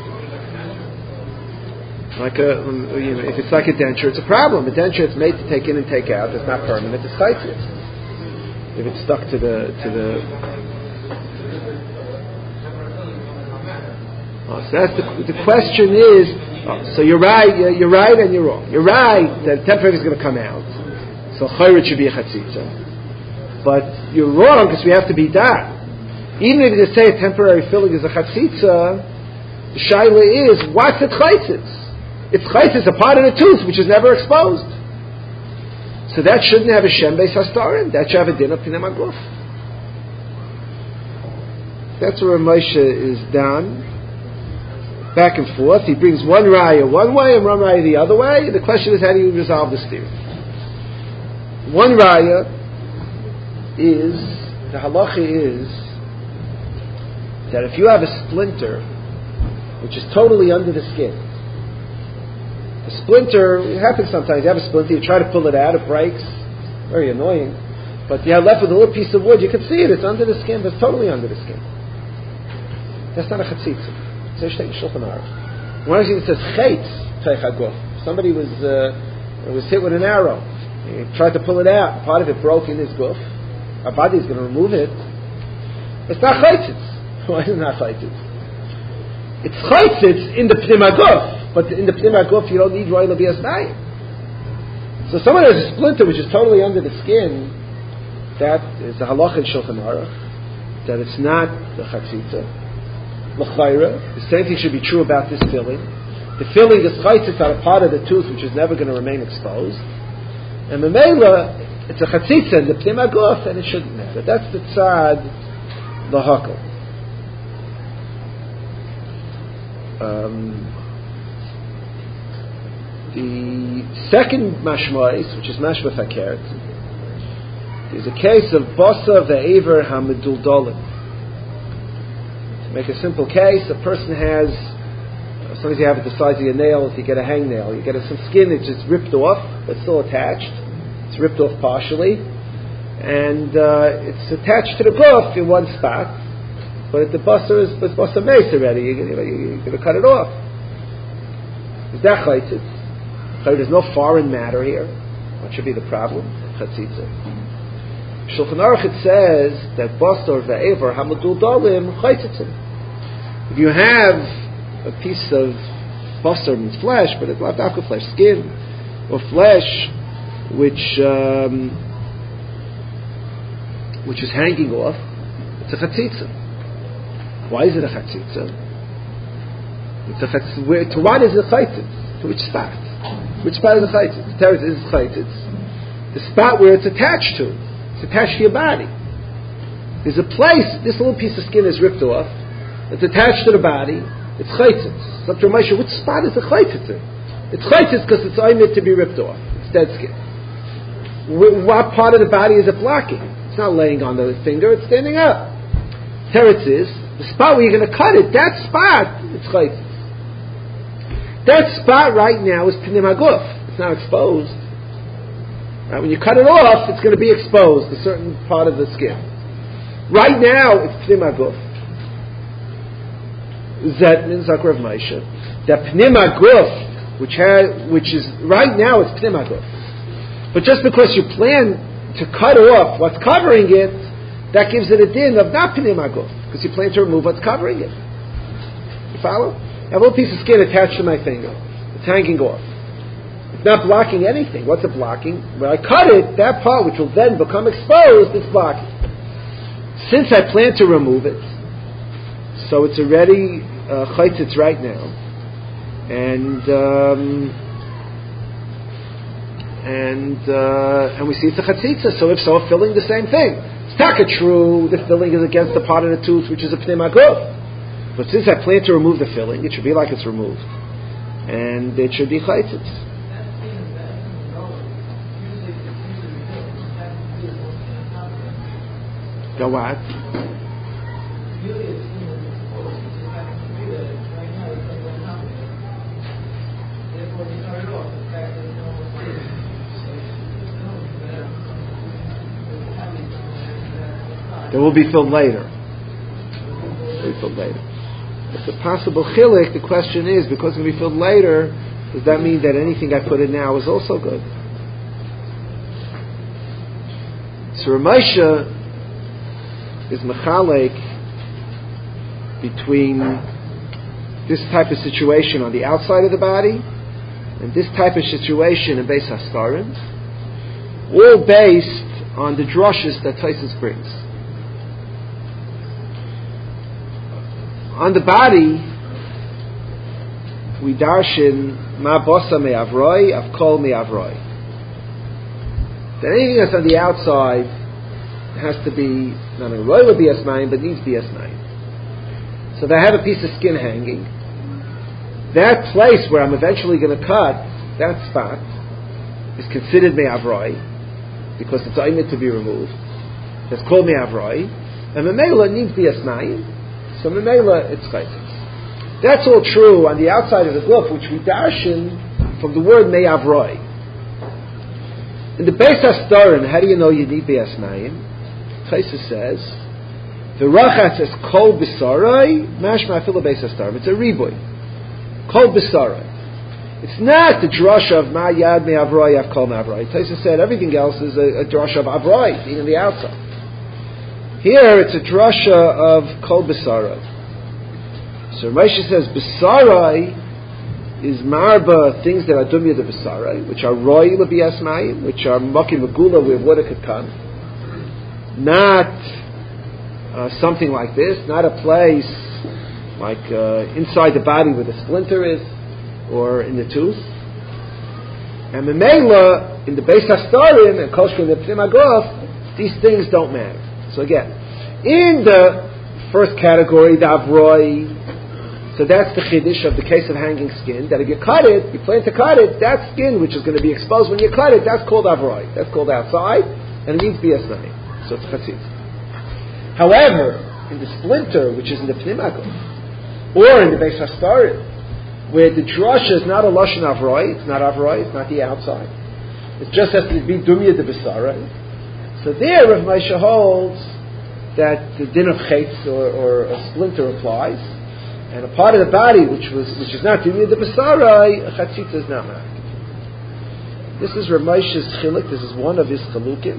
Like a, you know, if it's like a denture, it's a problem. A denture, it's made to take in and take out. It's not permanent. It's chaytzit. If it's stuck to the to the. Oh, so that's the the question is. Oh, so you're right. You're, you're right, and you're wrong. You're right that temporary is going to come out. So chayrit should be a chatzitza. But you're wrong because we have to be that. Even if you say a temporary filling is a chatzitza, the shaila is what's it chaytzitz? It's chaytzitz, a part of the tooth which is never exposed. So that shouldn't have a shem Beis HaStarim. That should have a din of Pnim HaGuf. That's where Moshe is done. Back and forth. He brings one raya one way and one raya the other way. The question is, how do you resolve this theory? One raya is, the halacha is, that if you have a splinter which is totally under the skin, a splinter, it happens sometimes, you have a splinter, you try to pull it out, it breaks, very annoying, but you have left with a little piece of wood, you can see it, it's under the skin, but it's totally under the skin. That's not a chatzitza. It's a Shulchan Aruch. One thing it says, chaytz teich haguf. Somebody was, uh, was hit with an arrow, he tried to pull it out, part of it broke in his guf, our body is going to remove it. It's not chaytzitz. Why is it not chaytzitz? It's chaytzitz in the Pnim HaGuf, but in the Pnim HaGuf you don't need Roila Bias Mayim. So someone has a splinter which is totally under the skin, that is the halacha in Shulchan Aruch, that it's not the chatzitza. L'chayra, the same thing should be true about this filling. The filling is chaytzitz on a part of the tooth which is never going to remain exposed, and memela it's a chatzitza in the Pnim HaGuf, and it shouldn't matter. That's the tzad l'hakol. Um, the second mashmois, which is mashma fakert, is a case of basa ve'ever hameduldolim. To make a simple case, a person has, sometimes you have it the size of your nails, you get a hangnail, you get some skin that's just ripped off, but still attached. It's ripped off partially, and uh, it's attached to the guf in one spot. But the basa is the basa mace already. You're, you know, you're going to cut it off. Is that chaytzitz? There's no foreign matter here. What should be the problem? Chatzitza. Shulchan Aruch it says that basa or ve'ever hamadul dalim chaytzitzim. If you have a piece of basar means flesh, but it's not dafka flesh, skin, or flesh, which um, which is hanging off. It's a chatzitza. Why is it a chatzitza? It's a chatzitza. Where, to what is it chatzitz? To which spot? Which spot is a chatzitz? The teretz is chatzitz. The spot where it's attached to. It's attached to your body. There's a place, this little piece of skin is ripped off. It's attached to the body. It's chaytzitz. So, Moshe, which spot is the chaytzitz in? It's chaytzitz because it's oimid to be ripped off. It's dead skin. What part of the body is it blocking? It's not laying on the finger. It's standing up. Teretz is the spot where you're going to cut it. That spot, it's chaytzitz. That spot right now is pnim haguf. It's not exposed. Right? When you cut it off, it's going to be exposed, a certain part of the skin. Right now, it's pnim haguf. Zet means Zakar of Moshe. That pnim haguf, which has, which is right now, it's pnim haguf. But just because you plan to cut off what's covering it, that gives it a din of not pnim haguf, because you plan to remove what's covering it. You follow? I have a little piece of skin attached to my finger. It's hanging off. It's not blocking anything. What's it blocking? When I cut it, that part which will then become exposed is blocking. Since I plan to remove it, so it's already uh, chaytzitz right now, and um, and uh, and we see it's a chatzitza. So if so, filling the same thing. It's not true. The filling is against the part of the tooth which is a pnim haguf. But since I plan to remove the filling, it should be like it's removed, and it should be chaytzitz. Go what? It will be filled later. It will be filled later. It's a possible chilik. The question is, because it's going to be filled later, does that mean that anything I put in now is also good? So Ramesha is mechalek between this type of situation on the outside of the body and this type of situation in Beis Hastarim, all based on the drushes that Taisus brings. On the body, we darshin ma bosa me avroi, avkol me avroi. That anything that's on the outside has to be not only roy with B S nine, but needs B S nine. So if I have a piece of skin hanging, that place where I'm eventually going to cut, that spot, is considered me avroi, because it's aimed to be removed. It's called me avroi, and memela needs B S nine. So memela, it's chaytzitz. That's all true on the outside of the glove, which we darshan from the word me'avroi. In the Beis Hastarim, how do you know you need B S nine? Chaytzitz says, the rachat says kol b'sarai, mashma afila Beis Hastarim. It's a riboy. Kol b'sarai. It's not the drasha of ma yad me'avroi av kol me'avroi. Chaytzitz said everything else is a, a drasha of avroi, being on the outside. Here it's a drasha of kol b'sarai. So Moshe says b'sarai is marba, things that are dumya de b'sarai, which are roy l'biyas mayim, which are maki megula where water could come. Not uh, something like this, not a place like uh, inside the body where the splinter is, or in the tooth. And memela in the Beis Hastarim and kol shkol nepnim haguf, these things don't matter. So again, in the first category, the avroi, so that's the chiddush of the case of hanging skin, that if you cut it, you plan to cut it, that skin which is going to be exposed when you cut it, that's called avroi. That's called outside, and it needs B S nine. So it's chatzitz. However, in the splinter, which is in the pnim haguf, or in the Beis Hastarim, where the drasha is not a lashon avroi, it's not avroi, it's not the outside. It just has to be dumya de b'sarai. So there, Rav Moshe holds that the din of chetz or, or a splinter applies, and a part of the body which was which is not dumya de b'sarai, a chatzitza is not ma'ak. This is Rav Moshe's chilik. This is one of his chalukim.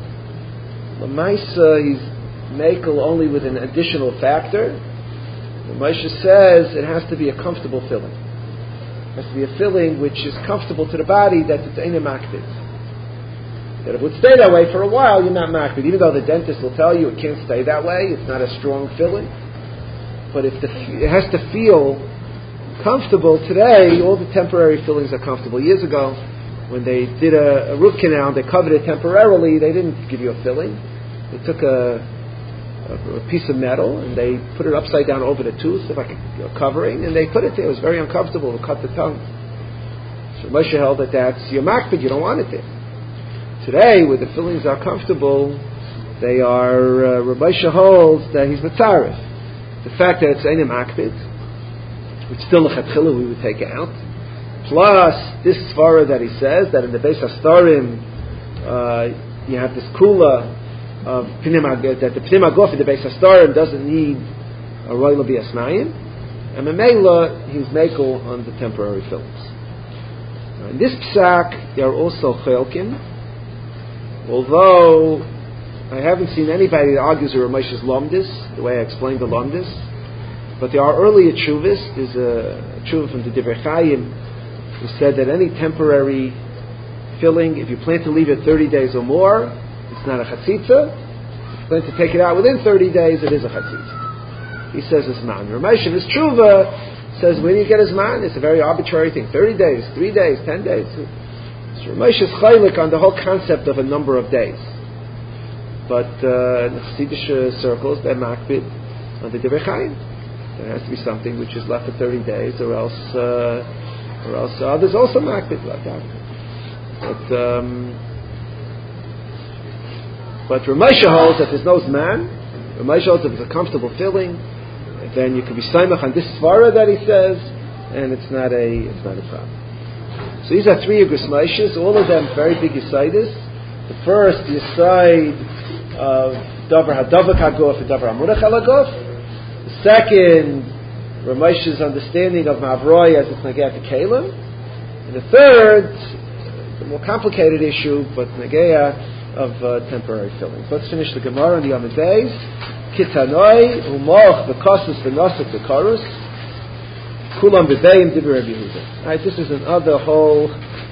L'maisa, he's makel only with an additional factor. Rav Moshe says it has to be a comfortable filling. It has to be a filling which is comfortable to the body, that it's ain't makbid. That if it would stay that way for a while, you're not makbid. Even though the dentist will tell you it can't stay that way, it's not a strong filling. But if the, it has to feel comfortable today, all the temporary fillings are comfortable. Years ago, when they did a, a root canal, they covered it temporarily, they didn't give you a filling. They took a, a, a piece of metal and they put it upside down over the tooth, like a, a covering, and they put it there. It was very uncomfortable to cut the tongue. So Moshe held that that's your makbid, you don't want it there. Today, where the fillings are comfortable, they are, uh, Rabbi Moshe holds that he's mitzaref. The fact that it's Ein Makbid, which still the Chatchila we would take out, plus this svara that he says that in the Beis Hastarim uh, you have this kula of Pnim Haguf, that the Pnim Haguf in the Beis Hastarim doesn't need a royal b'yasmayim, and Memela he's mekel on the temporary fillings. In this psak there are also chelkim, although I haven't seen anybody that argues with Ramesh's Lomdis, the way I explained the Lomdis. But there are earlier tshuvas. There's a tshuva from the Divrei Chaim who said that any temporary filling, if you plan to leave it thirty days or more, it's not a chatzitza. If you plan to take it out within thirty days, it is a chatzitza. He says it's man. Ramesh in his tshuva says, where do you get his man? It's a very arbitrary thing. thirty days, three days, ten days. So Ramesh is chaylik on the whole concept of a number of days. But uh, in the Chassidish circles, they're makbid on the Divrei Chaim. There has to be something which is left for thirty days, or else, uh, or else others also makbid like that. But um, but Ramesha holds that there's no zman. Ramesha holds that it's a comfortable filling. Then you can be saimach on this svara that he says, and it's not a it's not a problem. So these are three Igros Moshes, all of them very big yisaidis. The first yisaid of davar hadavak haguf and davar hamunach halaguf. The second, Ramesh's understanding of Mavroi as it's nageya to Kalim. And the third, the more complicated issue, but nageya of uh, temporary fillings. Let's finish the Gemara on the Yom Days. Kitanoi umoch v'kosus v'nosek v'korus kulam v'beim divrei Rabbi Yehuda. Right, this is another whole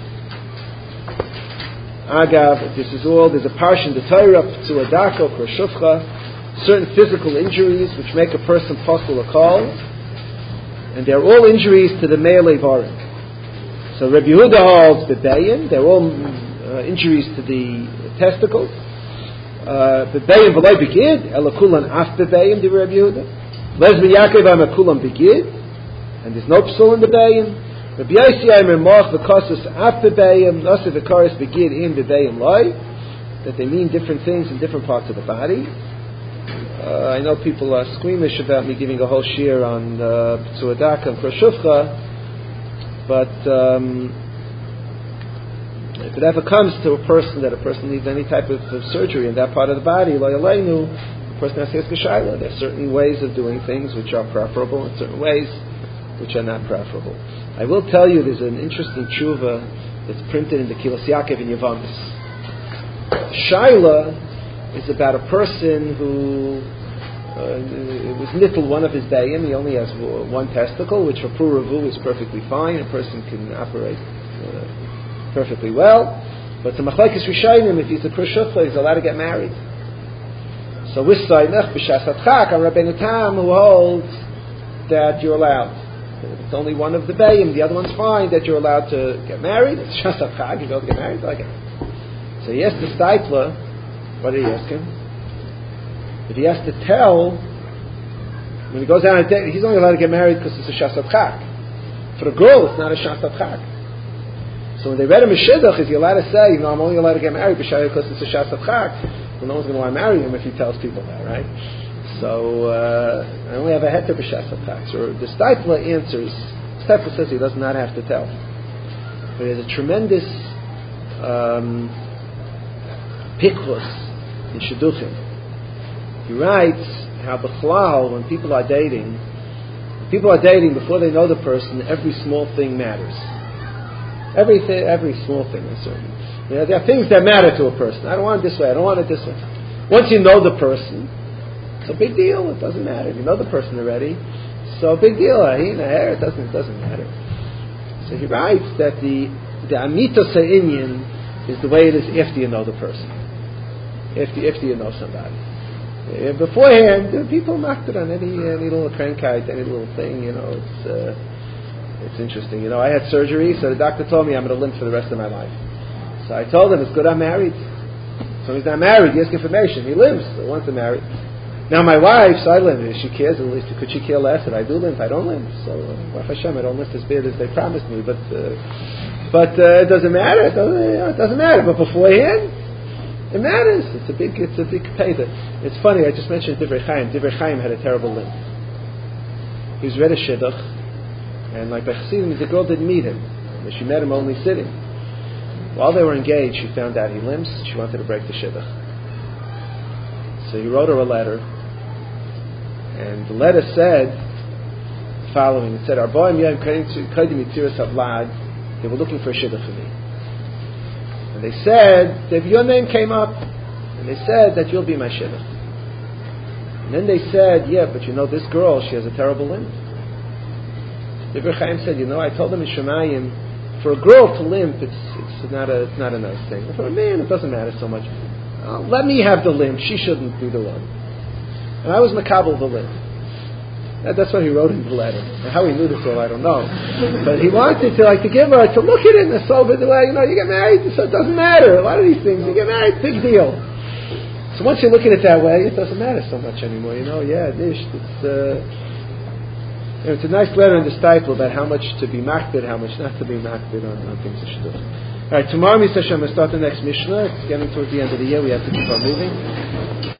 Agav, this is all, there's a parsha in the Torah, to a dako, for a shufcha, certain physical injuries which make a person possible a call, and they're all injuries to the male Eivarim. So Rabbi Yehuda holds bebeyin, they're all uh, injuries to the testicles. Bebeyin v'loi begid, elakulan af bebeyin, di Rabbi Yehuda. Lesbi Yaakov am akulan begid, and there's no psul in the bebeyin. Rabbi Yossi Aimer Moch v'kosus af bebeim nasa v'karis begid in bebeim loy, that they mean different things in different parts of the body. Uh, I know people are squeamish about me giving a whole shiur on P'tzuadaka and Kroshufcha, but um, if it ever comes to a person that a person needs any type of, of surgery in that part of the body, lo yaleinu, the person has to ask a shayla. There are certain ways of doing things which are preferable and certain ways which are not preferable. I will tell you there's an interesting tshuva that's printed in the Kilos Yaakov in Yavamis. Shaila is about a person who uh, was nittel one of his bayim. He only has one testicle, which for Puravu is perfectly fine. A person can operate uh, perfectly well. But to Machlekes Rishayim, if he's a Kroshufcha, he's allowed to get married. So with Sainach B'Shas Atchak, on Rabbeinu Tam, who holds that you're allowed. It's only one of the bayim, the other one's fine, that you're allowed to get married. It's just a chag, you go to get married, like it. So he asked the Steipler, what did he ask him? If he has to tell, when he goes out on a date, he's only allowed to get married because it's a shas chag. For a girl, it's not a shas chag. So when they read him a shidduch, is he allowed to say, you know, I'm only allowed to get married because it's a shas chag? Well, no one's going to want to marry him if he tells people that, right? So uh, I only have a heter b'shas chag. So the Steipler answers. Steipler says he does not have to tell, but he has a tremendous um, pikus in shidduchim. He writes how b'chlal, when people are dating, when people are dating before they know the person, every small thing matters. Everything, every small thing is certain. You know, there are things that matter to a person. I don't want it this way. I don't want it this way. Once you know the person, it's a big deal. It doesn't matter. You know the person already, so big deal. He in the hair. It doesn't. It doesn't matter. So he writes that the the amitos ha'inyan is the way it is after you know the person, after after you know somebody. Uh, beforehand, uh, people mocked it on any any little krankheit, any little thing. You know, it's uh, it's interesting. You know, I had surgery, so the doctor told me I'm going to limp for the rest of my life. So I told him it's good I'm married. So he's not married. He has information. He lives. So once I'm married. Now my wife, so I limp. She cares at least. Could she care less? And I do limp. I don't limp. So uh, Baruch Hashem, I don't limp as bad as they promised me. But uh, but uh, it doesn't matter. It doesn't, you know, it doesn't matter. But beforehand, it matters. It's a big. It's a big payday. It's funny. I just mentioned Divrei Chaim. Divrei Chaim had a terrible limp. He was read a shidduch, and like by Chassidim, the girl didn't meet him. She met him only sitting. While they were engaged, she found out he limps. She wanted to break the shidduch. So he wrote her a letter. And the letter said the following. It said, Arboim Yom Kodim Yitziras Havlad, they were looking for a shidduch for me. And they said that your name came up. And they said that you'll be my shidduch. And then they said, yeah, but you know, this girl, she has a terrible limp. Divrei Chaim said, you know, I told them in Shemayim, for a girl to limp, it's, it's, not a, it's not a nice thing. For a man, it doesn't matter so much. Uh, let me have the limp. She shouldn't be the one. And I was makabel the limp. That, that's what he wrote in the letter. And how he knew this all, I don't know. But he wanted to, like, to give her, to look at it in a sober way. You know, you get married, so it doesn't matter. A lot of these things, you get married, big deal. So once you look at it that way, it doesn't matter so much anymore. You know, yeah, nish, it's, uh, you know, it's a nice letter in the Stiple about how much to be makbid, how much not to be makbid on, on things that should do. All right, tomorrow, Mister Hashem, we'll start the next Mishnah. It's getting towards the end of the year. We have to keep on moving.